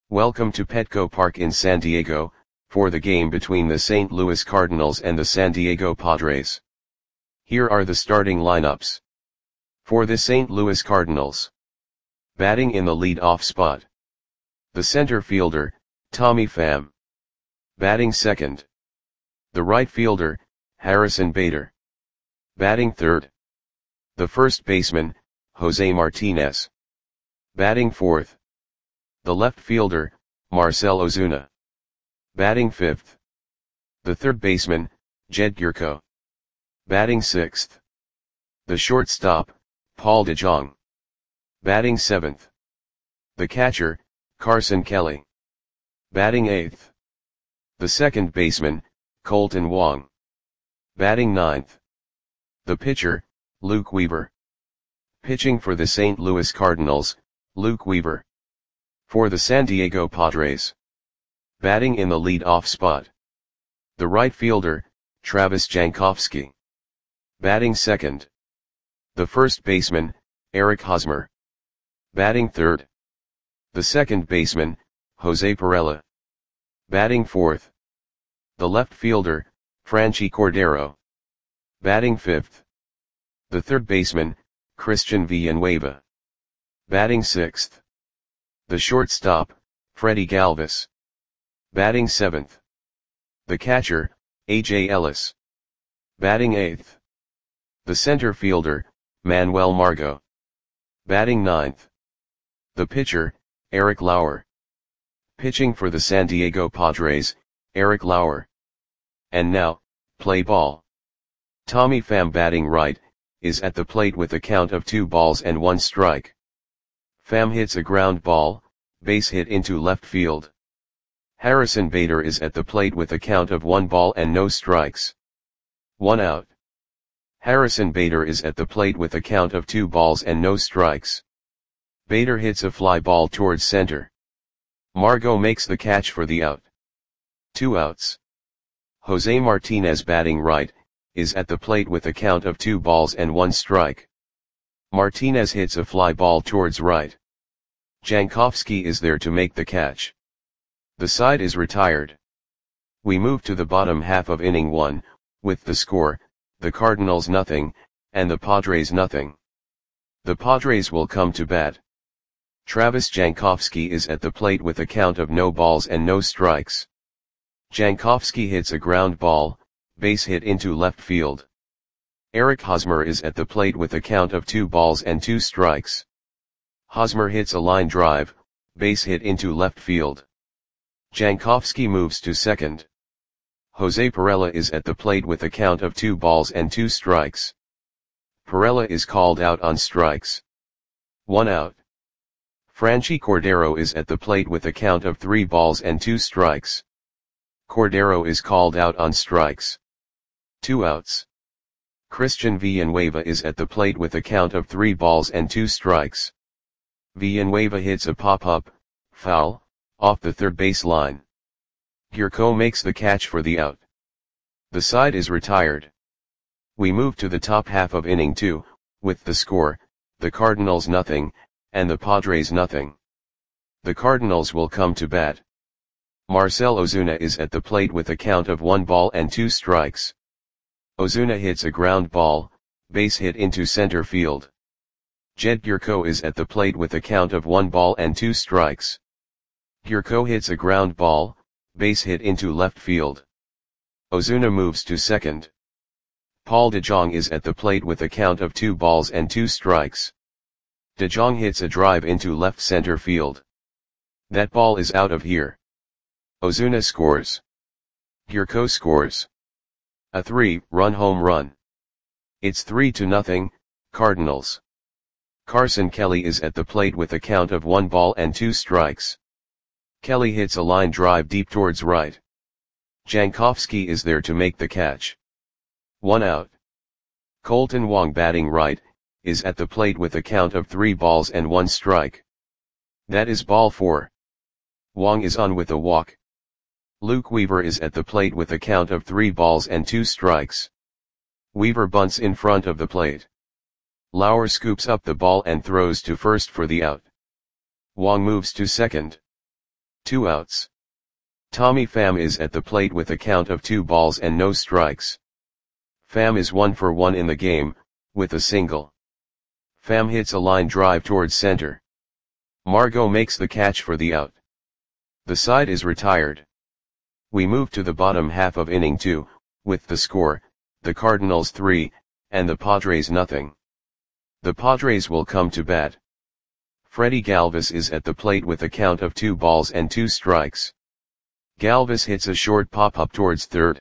Welcome to Petco Park in San Diego, for the game between the St. Louis Cardinals and the San Diego Padres. Here are the starting lineups. For the St. Louis Cardinals. Batting in the lead-off spot. The center fielder, Tommy Pham. Batting second. The right fielder, Harrison Bader. Batting third. The first baseman, Jose Martinez. Batting fourth. The left fielder, Marcell Ozuna. Batting fifth. The third baseman, Jed Gyorko. Batting sixth. The shortstop, Paul DeJong. Batting seventh. The catcher, Carson Kelly. Batting eighth. The second baseman, Kolten Wong. Batting ninth. The pitcher, Luke Weaver. Pitching for the St. Louis Cardinals, Luke Weaver. For the San Diego Padres. Batting in the lead-off spot. The right fielder, Travis Jankowski. Batting second. The first baseman, Eric Hosmer. Batting third. The second baseman, Jose Pirela. Batting fourth. The left fielder, Franchy Cordero. Batting fifth. The third baseman, Christian Villanueva. Batting sixth. The shortstop, Freddie Galvis. Batting seventh. The catcher, A.J. Ellis. Batting eighth. The center fielder, Manuel Margot. Batting ninth. The pitcher, Eric Lauer. Pitching for the San Diego Padres, Eric Lauer. And now, play ball. Tommy Pham batting right, is at the plate with a count of 2-1 Pham hits a ground ball, base hit into left field. Harrison Bader is at the plate with a count of 1-0. 1 out. Harrison Bader is at the plate with a count of 2-0. Bader hits a fly ball towards center. Margot makes the catch for the out. 2 outs. Jose Martinez batting right, is at the plate with a count of 2-1. Martinez hits a fly ball towards right. Jankowski is there to make the catch. The side is retired. We move to the bottom half of inning 1, with the score, the Cardinals nothing, and the Padres nothing. The Padres will come to bat. Travis Jankowski is at the plate with a count of no balls and no strikes. Jankowski hits a ground ball, base hit into left field. Eric Hosmer is at the plate with a count of 2-2. Hosmer hits a line drive, base hit into left field. Jankowski moves to second. Jose Pirela is at the plate with a count of 2-2. Pirela is called out on strikes. 1 out. Franchy Cordero is at the plate with a count of 3-2. Cordero is called out on strikes. 2 outs. Christian Villanueva is at the plate with a count of 3-2. Villanueva hits a pop-up, foul, off the third base line. Gyorko makes the catch for the out. The side is retired. We move to the top half of inning 2, with the score, the Cardinals nothing, and the Padres nothing. The Cardinals will come to bat. Marcell Ozuna is at the plate with a count of 1-2. Ozuna hits a ground ball, base hit into center field. Jed Gyorko is at the plate with a count of 1-2. Gyorko hits a ground ball, base hit into left field. Ozuna moves to second. Paul DeJong is at the plate with a count of 2-2. DeJong hits a drive into left center field. That ball is out of here. Ozuna scores. Gyorko scores. A 3-run home run. It's 3-0, Cardinals. Carson Kelly is at the plate with a count of 1-2. Kelly hits a line drive deep towards right. Jankowski is there to make the catch. 1 out. Kolten Wong batting right, is at the plate with a count of 3-1. That is ball 4. Wong is on with a walk. Luke Weaver is at the plate with a count of 3-2. Weaver bunts in front of the plate. Lauer scoops up the ball and throws to first for the out. Wong moves to second. 2 outs. Tommy Pham is at the plate with a count of 2 balls and no strikes. Pham is 1 for 1 in the game, with a single. Pham hits a line drive towards center. Margot makes the catch for the out. The side is retired. We move to the bottom half of inning 2, with the score, the Cardinals 3, and the Padres nothing. The Padres will come to bat. Freddie Galvis is at the plate with a count of 2 balls and 2 strikes. Galvis hits a short pop-up towards third.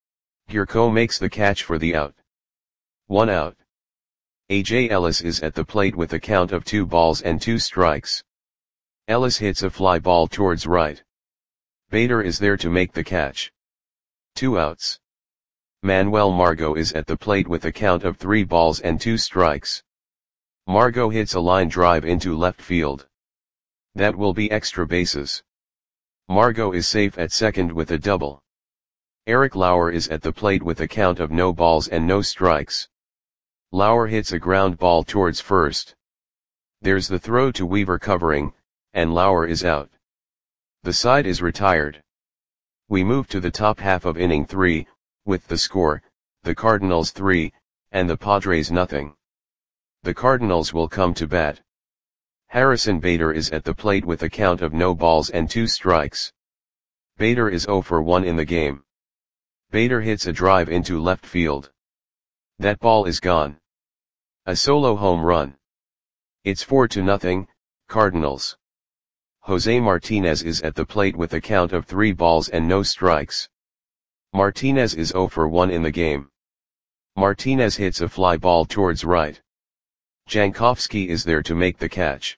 Gurko makes the catch for the out. 1 out. A.J. Ellis is at the plate with a count of 2 balls and 2 strikes. Ellis hits a fly ball towards right. Bader is there to make the catch. 2 outs. Manuel Margot is at the plate with a count of 3 balls and 2 strikes. Margot hits a line drive into left field. That will be extra bases. Margot is safe at second with a double. Eric Lauer is at the plate with a count of no balls and no strikes. Lauer hits a ground ball towards first. There's the throw to Weaver covering, and Lauer is out. The side is retired. We move to the top half of inning 3, with the score, the Cardinals 3, and the Padres nothing. The Cardinals will come to bat. Harrison Bader is at the plate with a count of no balls and 2 strikes. Bader is 0 for 1 in the game. Bader hits a drive into left field. That ball is gone. A solo home run. It's 4-0, Cardinals. Jose Martinez is at the plate with a count of 3 balls and no strikes. Martinez is 0 for 1 in the game. Martinez hits a fly ball towards right. Jankowski is there to make the catch.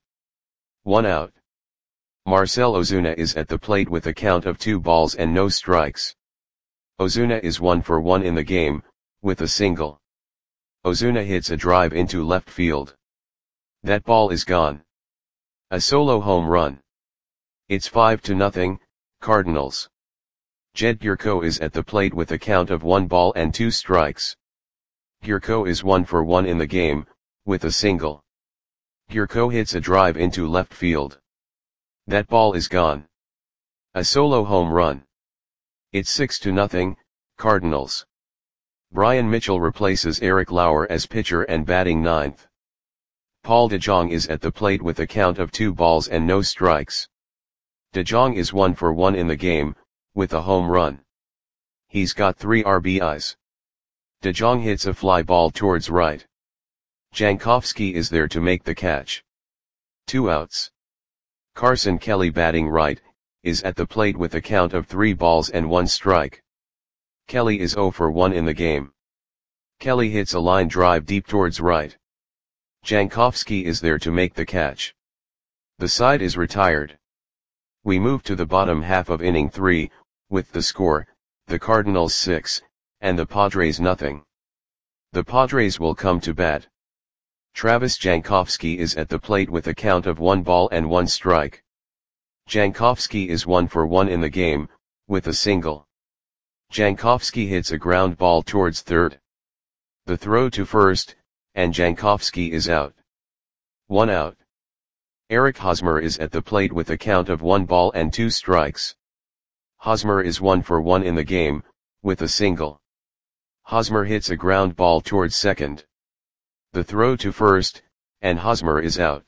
1 out. Marcell Ozuna is at the plate with a count of 2 balls and no strikes. Ozuna is 1 for 1 in the game, with a single. Ozuna hits a drive into left field. That ball is gone. A solo home run. It's 5-0, Cardinals. Jed Gurko is at the plate with a count of 1 ball and 2 strikes. Gurko is 1 for 1 in the game, with a single. Gurko hits a drive into left field. That ball is gone. A solo home run. It's 6-0, Cardinals. Brian Mitchell replaces Eric Lauer as pitcher and batting ninth. Paul DeJong is at the plate with a count of 2 balls and no strikes. DeJong is 1 for 1 in the game, with a home run. He's got 3 RBIs. DeJong hits a fly ball towards right. Jankowski is there to make the catch. 2 outs. Carson Kelly batting right, is at the plate with a count of 3 balls and 1 strike. Kelly is 0 for 1 in the game. Kelly hits a line drive deep towards right. Jankowski is there to make the catch. The side is retired. We move to the bottom half of inning 3, with the score, the Cardinals 6, and the Padres nothing. The Padres will come to bat. Travis Jankowski is at the plate with a count of 1 ball and 1 strike. Jankowski is 1 for 1 in the game, with a single. Jankowski hits a ground ball towards third. The throw to first, and Jankowski is out. 1 out. Eric Hosmer is at the plate with a count of 1 ball and 2 strikes. Hosmer is 1 for 1 in the game, with a single. Hosmer hits a ground ball towards second. The throw to first, and Hosmer is out.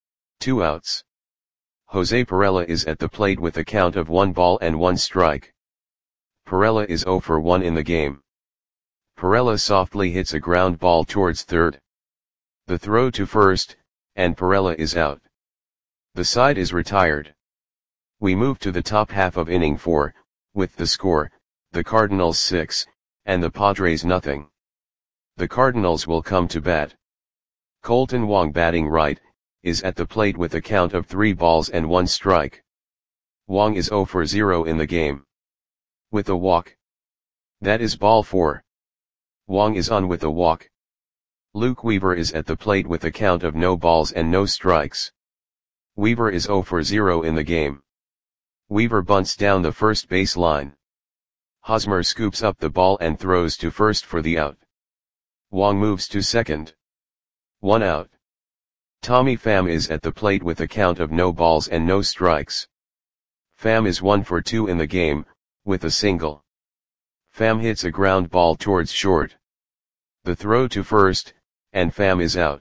2 outs. Jose Pirela is at the plate with a count of 1 ball and 1 strike. Pirela is 0 for 1 in the game. Pirela softly hits a ground ball towards third. The throw to first, and Pirela is out. The side is retired. We move to the top half of inning 4, with the score, the Cardinals 6, and the Padres nothing. The Cardinals will come to bat. Colton Wong batting right, is at the plate with a count of 3 balls and 1 strike. Wong is 0 for 0 in the game. With a walk. That is ball 4. Wong is on with a walk. Luke Weaver is at the plate with a count of no balls and no strikes. Weaver is 0 for 0 in the game. Weaver bunts down the first base line. Hosmer scoops up the ball and throws to first for the out. Wong moves to second. 1 out. Tommy Pham is at the plate with a count of no balls and no strikes. Pham is 1 for 2 in the game, with a single. Pham hits a ground ball towards short. The throw to first, and Pham is out.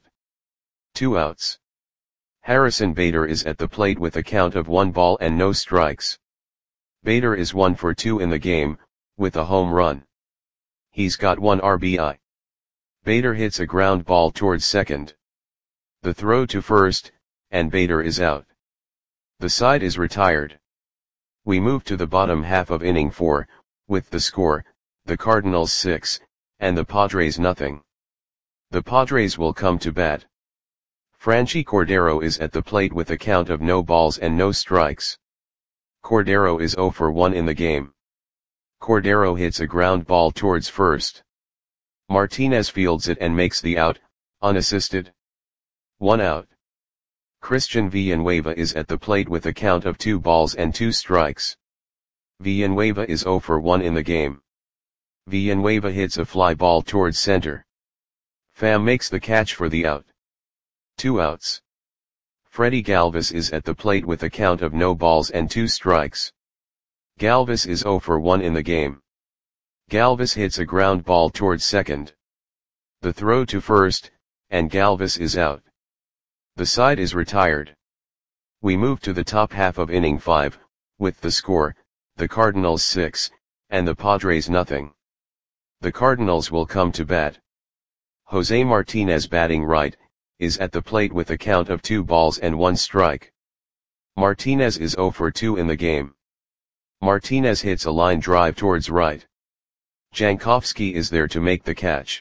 2 outs. Harrison Bader is at the plate with a count of 1 ball and no strikes. Bader is 1 for 2 in the game, with a home run. He's got 1 RBI. Bader hits a ground ball towards second. The throw to first, and Bader is out. The side is retired. We move to the bottom half of inning 4, with the score, the Cardinals 6, and the Padres nothing. The Padres will come to bat. Franchy Cordero is at the plate with a count of no balls and no strikes. Cordero is 0 for 1 in the game. Cordero hits a ground ball towards first. Martinez fields it and makes the out, unassisted. 1 out. Christian Villanueva is at the plate with a count of 2 balls and 2 strikes. Villanueva is 0 for 1 in the game. Villanueva hits a fly ball towards center. Pham makes the catch for the out. 2 outs. Freddie Galvis is at the plate with a count of no balls and 2 strikes. Galvis is 0 for 1 in the game. Galvis hits a ground ball towards second. The throw to first, and Galvis is out. The side is retired. We move to the top half of inning 5, with the score, the Cardinals 6, and the Padres nothing. The Cardinals will come to bat. Jose Martinez, batting right, is at the plate with a count of 2 balls and 1 strike. Martinez is 0 for 2 in the game. Martinez hits a line drive towards right. Jankowski is there to make the catch.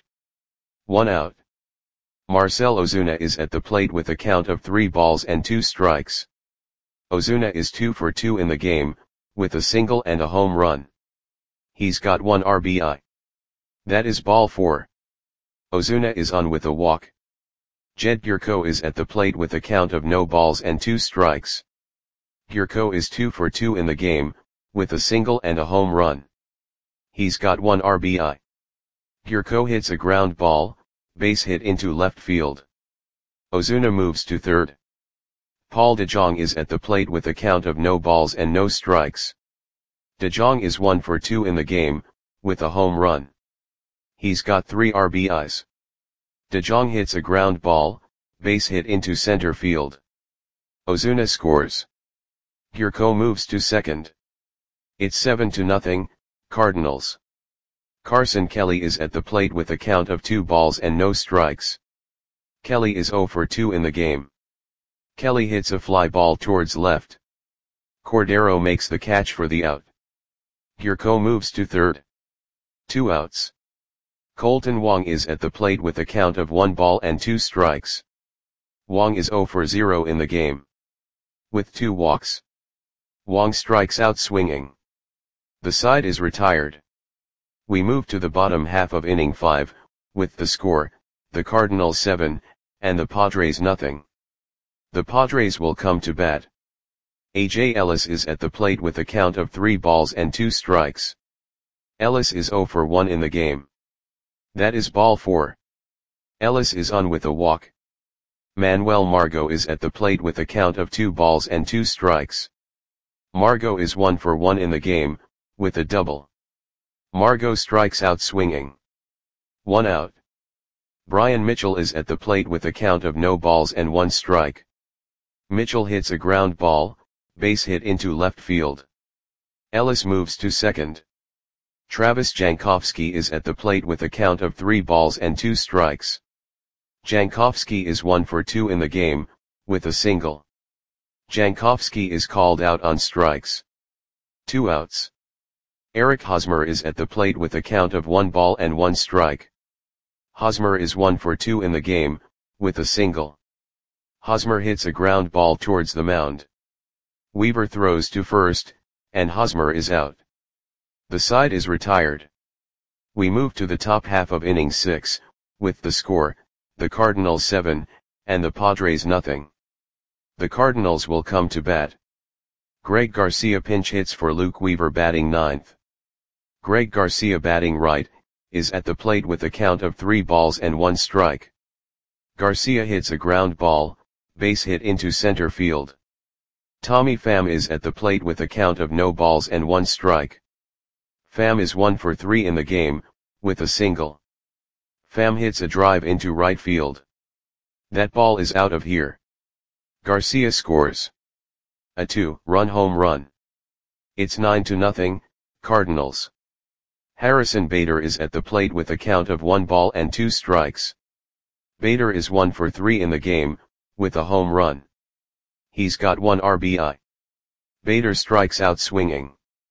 1 out. Marcell Ozuna is at the plate with a count of 3 balls and 2 strikes. Ozuna is 2 for 2 in the game, with a single and a home run. He's got 1 RBI. That is ball 4. Ozuna is on with a walk. Jed Gyorko is at the plate with a count of no balls and 2 strikes. Gyorko is 2 for 2 in the game, with a single and a home run. He's got 1 RBI. Gyorko hits a ground ball, base hit into left field. Ozuna moves to third. Paul DeJong is at the plate with a count of no balls and no strikes. DeJong is 1 for 2 in the game, with a home run. He's got 3 RBIs. DeJong hits a ground ball, base hit into center field. Ozuna scores. Gyorko moves to second. It's 7-0, Cardinals. Carson Kelly is at the plate with a count of 2 balls and no strikes. Kelly is 0 for 2 in the game. Kelly hits a fly ball towards left. Cordero makes the catch for the out. Gyorko moves to third. 2 outs. Colton Wong is at the plate with a count of 1 ball and 2 strikes. Wong is 0 for 0 in the game. With 2 walks. Wong strikes out swinging. The side is retired. We move to the bottom half of inning 5, with the score, the Cardinals 7, and the Padres nothing. The Padres will come to bat. A.J. Ellis is at the plate with a count of 3 balls and 2 strikes. Ellis is 0 for 1 in the game. That is ball 4. Ellis is on with a walk. Manuel Margot is at the plate with a count of 2 balls and 2 strikes. Margot is 1 for 1 in the game, with a double. Margot strikes out swinging. 1 out. Brian Mitchell is at the plate with a count of no balls and 1 strike. Mitchell hits a ground ball, base hit into left field. Ellis moves to second. Travis Jankowski is at the plate with a count of 3 balls and 2 strikes. Jankowski is 1 for 2 in the game, with a single. Jankowski is called out on strikes. 2 outs. Eric Hosmer is at the plate with a count of 1 ball and 1 strike. Hosmer is 1 for 2 in the game, with a single. Hosmer hits a ground ball towards the mound. Weaver throws to first, and Hosmer is out. The side is retired. We move to the top half of inning 6, with the score, the Cardinals 7, and the Padres nothing. The Cardinals will come to bat. Greg Garcia pinch hits for Luke Weaver batting ninth. Greg Garcia, batting right, is at the plate with a count of 3 balls and 1 strike. Garcia hits a ground ball, base hit into center field. Tommy Pham is at the plate with a count of no balls and 1 strike. Pham is 1 for 3 in the game, with a single. Pham hits a drive into right field. That ball is out of here. Garcia scores a 2-run home run. It's 9-0, Cardinals. Harrison Bader is at the plate with a count of 1 ball and 2 strikes. Bader is 1 for 3 in the game, with a home run. He's got 1 RBI. Bader strikes out swinging.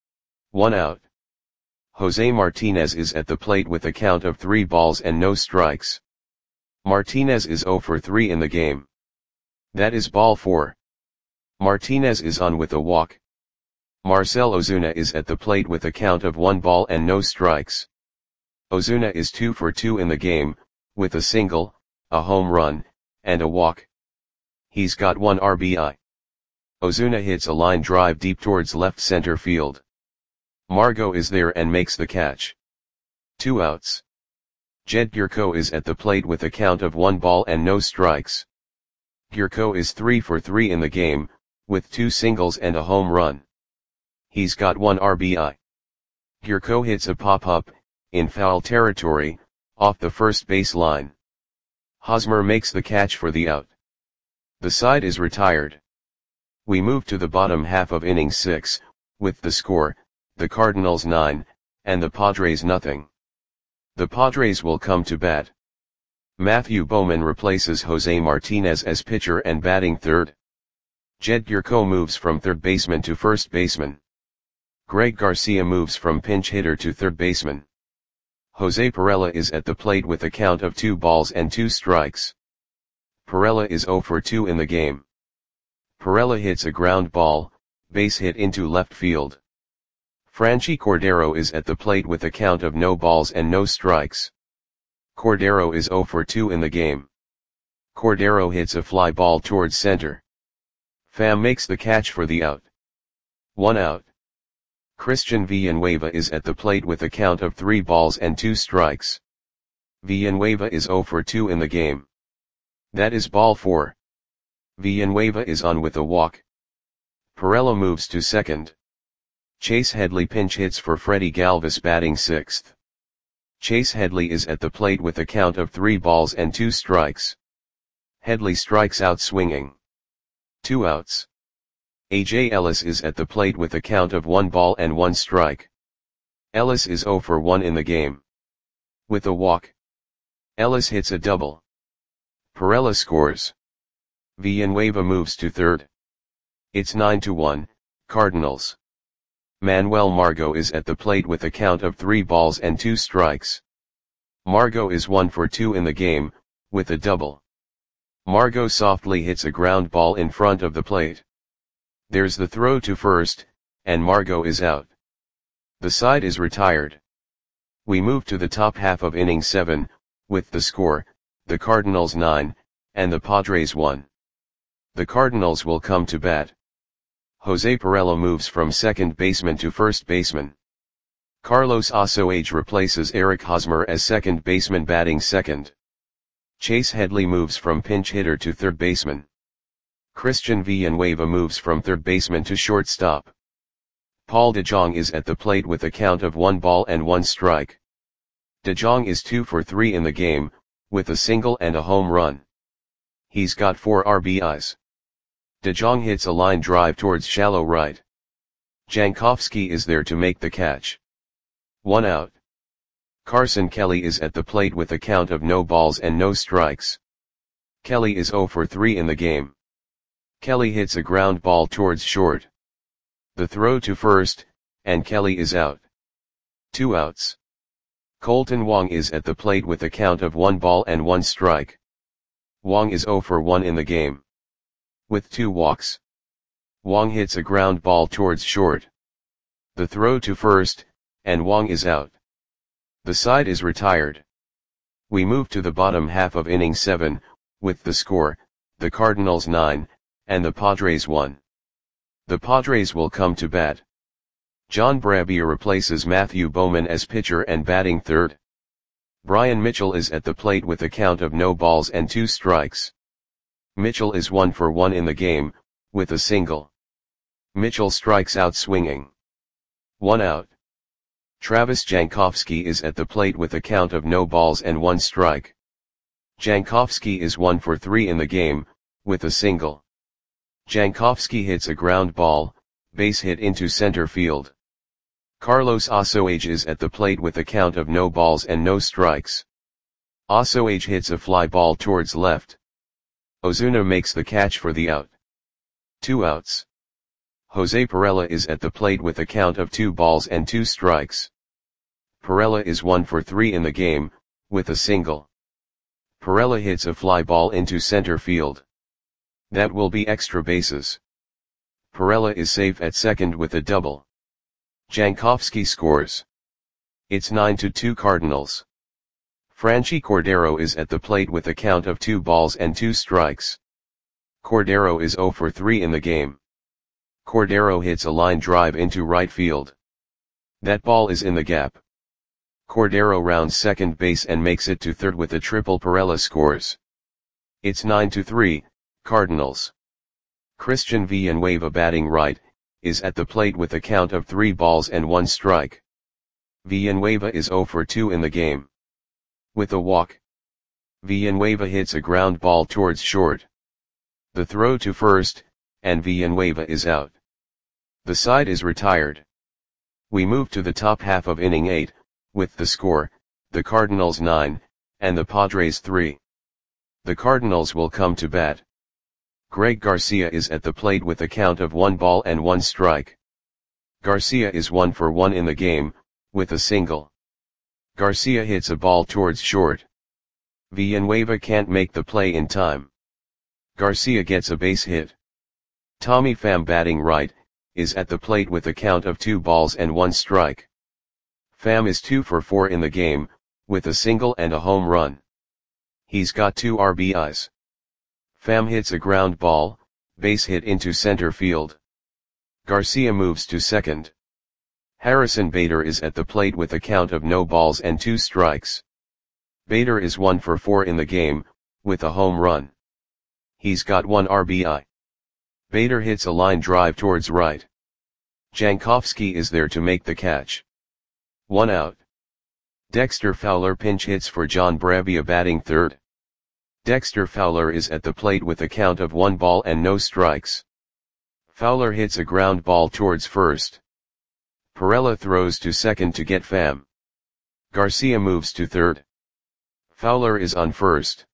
1 out. Jose Martinez is at the plate with a count of 3 balls and no strikes. Martinez is 0 for 3 in the game. That is ball 4. Martinez is on with a walk. Marcell Ozuna is at the plate with a count of 1 ball and no strikes. Ozuna is 2 for 2 in the game, with a single, a home run, and a walk. He's got 1 RBI. Ozuna hits a line drive deep towards left center field. Margot is there and makes the catch. 2 outs. Jed Gyorko is at the plate with a count of 1 ball and no strikes. Gyorko is 3 for 3 in the game, with 2 singles and a home run. He's got 1 RBI. Gyorko hits a pop-up, in foul territory, off the first base line. Hosmer makes the catch for the out. The side is retired. We move to the bottom half of inning 6, with the score, the Cardinals 9, and the Padres nothing. The Padres will come to bat. Matthew Bowman replaces Jose Martinez as pitcher and batting third. Jed Gyorko moves from third baseman to first baseman. Greg Garcia moves from pinch hitter to third baseman. Jose Pirela is at the plate with a count of 2 balls and 2 strikes. Pirela is 0 for 2 in the game. Pirela hits a ground ball, base hit into left field. Franchy Cordero is at the plate with a count of no balls and no strikes. Cordero is 0 for 2 in the game. Cordero hits a fly ball towards center. Pham makes the catch for the out. 1 out. Christian Villanueva is at the plate with a count of 3 balls and 2 strikes. Villanueva is 0 for 2 in the game. That is ball 4. Villanueva is on with a walk. Pirela moves to second. Chase Headley pinch hits for Freddie Galvis batting 6th. Chase Headley is at the plate with a count of 3 balls and 2 strikes. Headley strikes out swinging. 2 outs. A.J. Ellis is at the plate with a count of 1 ball and 1 strike. Ellis is 0 for 1 in the game. With a walk. Ellis hits a double. Pirela scores. Villanueva moves to third. It's 9-1, Cardinals. Manuel Margot is at the plate with a count of 3 balls and 2 strikes. Margot is 1 for 2 in the game, with a double. Margot softly hits a ground ball in front of the plate. There's the throw to first, and Margot is out. The side is retired. We move to the top half of inning 7, with the score, the Cardinals 9, and the Padres 1. The Cardinals will come to bat. Jose Pirela moves from second baseman to first baseman. Carlos Osoage replaces Eric Hosmer as second baseman batting second. Chase Headley moves from pinch hitter to third baseman. Christian Villanueva moves from third baseman to shortstop. Paul DeJong is at the plate with a count of 1 ball and 1 strike. DeJong is 2 for 3 in the game, with a single and a home run. He's got 4 RBIs. DeJong hits a line drive towards shallow right. Jankowski is there to make the catch. 1 out. Carson Kelly is at the plate with a count of no balls and no strikes. Kelly is 0 for 3 in the game. Kelly hits a ground ball towards short. The throw to first, and Kelly is out. 2 outs. Colton Wong is at the plate with a count of 1 ball and 1 strike. Wong is 0 for 1 in the game. With 2 walks. Wong hits a ground ball towards short. The throw to first, and Wong is out. The side is retired. We move to the bottom half of inning 7, with the score, the Cardinals 9, and the Padres 1. The Padres will come to bat. John Brabier replaces Matthew Bowman as pitcher and batting third. Brian Mitchell is at the plate with a count of no balls and 2 strikes. Mitchell is 1 for 1 in the game, with a single. Mitchell strikes out swinging. 1 out. Travis Jankowski is at the plate with a count of no balls and 1 strike. Jankowski is 1 for 3 in the game, with a single. Jankowski hits a ground ball, base hit into center field. Carlos Osoage is at the plate with a count of no balls and no strikes. Osoage hits a fly ball towards left. Ozuna makes the catch for the out. 2 outs. Jose Pirela is at the plate with a count of 2 balls and 2 strikes. Pirela is 1 for 3 in the game, with a single. Pirela hits a fly ball into center field. That will be extra bases. Pirela is safe at second with a double. Jankowski scores. It's 9-2 Cardinals. Franchy Cordero is at the plate with a count of 2 balls and 2 strikes. Cordero is 0 for 3 in the game. Cordero hits a line drive into right field. That ball is in the gap. Cordero rounds second base and makes it to third with a triple. Pirela scores. It's 9-3, Cardinals. Christian Villanueva, batting right, is at the plate with a count of 3 balls and 1 strike. Villanueva is 0 for 2 in the game. With a walk. Villanueva hits a ground ball towards short. The throw to first, and Villanueva is out. The side is retired. We move to the top half of inning 8, with the score, the Cardinals 9, and the Padres 3. The Cardinals will come to bat. Greg Garcia is at the plate with a count of 1 ball and 1 strike. Garcia is 1 for 1 in the game, with a single. Garcia hits a ball towards short. Villanueva can't make the play in time. Garcia gets a base hit. Tommy Pham, batting right, is at the plate with a count of 2 balls and 1 strike. Pham is 2 for 4 in the game, with a single and a home run. He's got 2 RBIs. Pham hits a ground ball, base hit into center field. Garcia moves to second. Harrison Bader is at the plate with a count of no balls and 2 strikes. Bader is 1 for 4 in the game, with a home run. He's got 1 RBI. Bader hits a line drive towards right. Jankowski is there to make the catch. 1 out. Dexter Fowler pinch hits for John Bravia, batting third. Dexter Fowler is at the plate with a count of 1 ball and no strikes. Fowler hits a ground ball towards first. Pirela throws to second to get Pham. Garcia moves to third. Fowler is on first.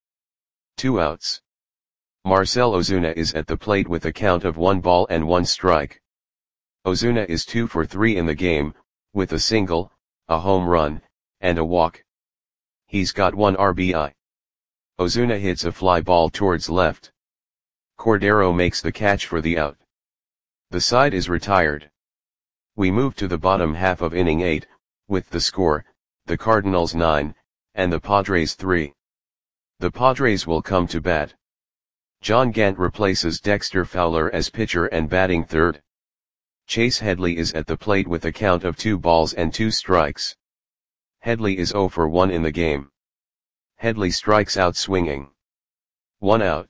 2 outs. Marcell Ozuna is at the plate with a count of 1 ball and 1 strike. Ozuna is 2 for 3 in the game, with a single, a home run, and a walk. He's got 1 RBI. Ozuna hits a fly ball towards left. Cordero makes the catch for the out. The side is retired. We move to the bottom half of inning 8, with the score, the Cardinals 9, and the Padres 3. The Padres will come to bat. John Gant replaces Dexter Fowler as pitcher and batting third. Chase Headley is at the plate with a count of 2 balls and 2 strikes. Headley is 0 for 1 in the game. Headley strikes out swinging. 1 out.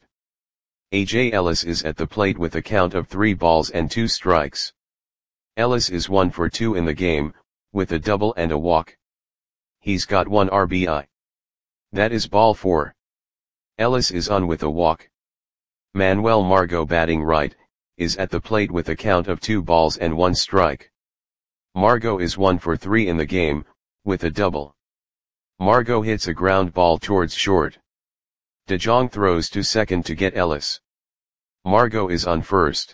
A.J. Ellis is at the plate with a count of 3 balls and 2 strikes. Ellis is 1 for 2 in the game, with a double and a walk. He's got 1 RBI. That is ball 4. Ellis is on with a walk. Manuel Margot, batting right, is at the plate with a count of 2 balls and 1 strike. Margot is 1 for 3 in the game, with a double. Margot hits a ground ball towards short. DeJong throws to second to get Ellis. Margot is on first.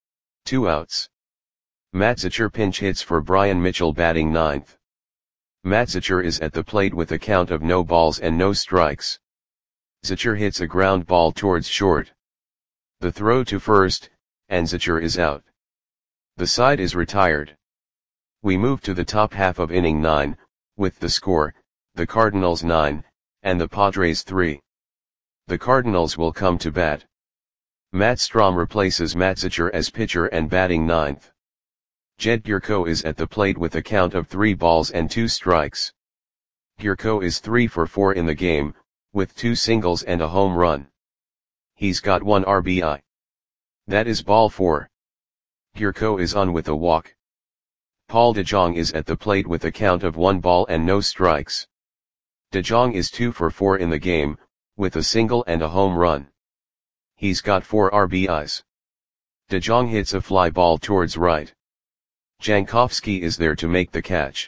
2 outs. Matt Zachor pinch hits for Brian Mitchell, batting ninth. Matt Zachor is at the plate with a count of no balls and no strikes. Zachor hits a ground ball towards short. The throw to first, and Zachor is out. The side is retired. We move to the top half of inning 9, with the score, the Cardinals 9, and the Padres 3. The Cardinals will come to bat. Matt Strahm replaces Matt Zachor as pitcher and batting ninth. Jed Gyorko is at the plate with a count of 3 balls and 2 strikes. Gyorko is 3 for 4 in the game, with 2 singles and a home run. He's got 1 RBI. That is ball 4. Gurko is on with a walk. Paul de Jong is at the plate with a count of 1 ball and no strikes. De Jong is 2 for 4 in the game, with a single and a home run. He's got 4 RBIs. De Jong hits a fly ball towards right. Jankowski is there to make the catch.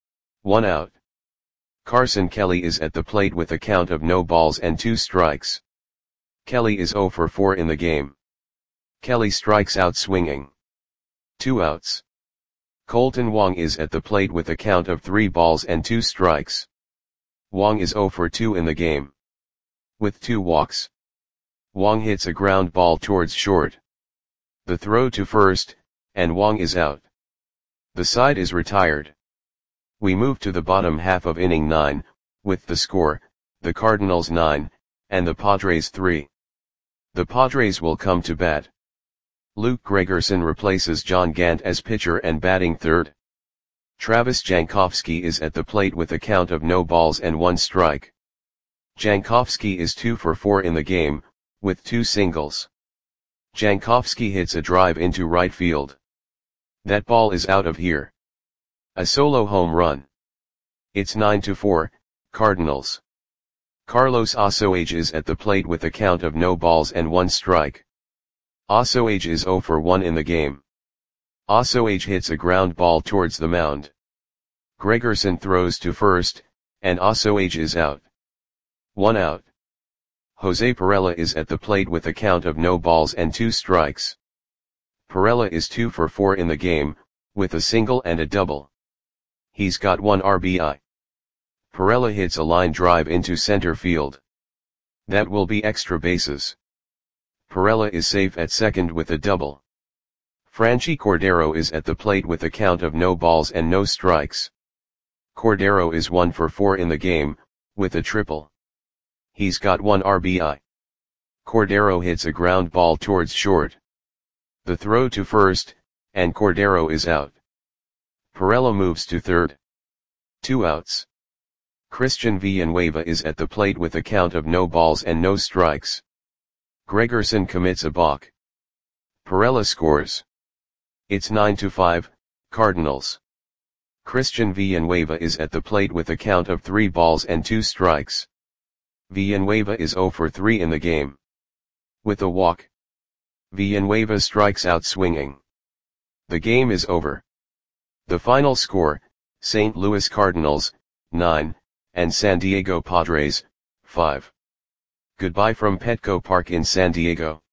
1 out. Carson Kelly is at the plate with a count of no balls and 2 strikes. Kelly is 0 for 4 in the game. Kelly strikes out swinging. 2 outs. Colton Wong is at the plate with a count of 3 balls and 2 strikes. Wong is 0 for 2 in the game. With 2 walks. Wong hits a ground ball towards short. The throw to first, and Wong is out. The side is retired. We move to the bottom half of inning 9, with the score, the Cardinals 9, and the Padres 3. The Padres will come to bat. Luke Gregerson replaces John Gant as pitcher and batting third. Travis Jankowski is at the plate with a count of no balls and 1 strike. Jankowski is 2 for 4 in the game, with 2 singles. Jankowski hits a drive into right field. That ball is out of here. A solo home run. It's 9-4, Cardinals. Carlos Osoage is at the plate with a count of no balls and 1 strike. Osoage is 0 for 1 in the game. Osoage hits a ground ball towards the mound. Gregerson throws to first, and Osoage is out. 1 out. Jose Perella is at the plate with a count of no balls and 2 strikes. Perella is 2 for 4 in the game, with a single and a double. He's got 1 RBI. Perella hits a line drive into center field. That will be extra bases. Perella is safe at second with a double. Franchi Cordero is at the plate with a count of no balls and no strikes. Cordero is 1 for 4 in the game, with a triple. He's got 1 RBI. Cordero hits a ground ball towards short. The throw to first, and Cordero is out. Perella moves to third. 2 outs. Christian Villanueva is at the plate with a count of no balls and no strikes. Gregerson commits a balk. Perella scores. It's 9-5, Cardinals. Christian Villanueva is at the plate with a count of 3 balls and 2 strikes. Villanueva is 0 for 3 in the game. With a walk. Villanueva strikes out swinging. The game is over. The final score, St. Louis Cardinals, 9, and San Diego Padres, 5. Goodbye from Petco Park in San Diego.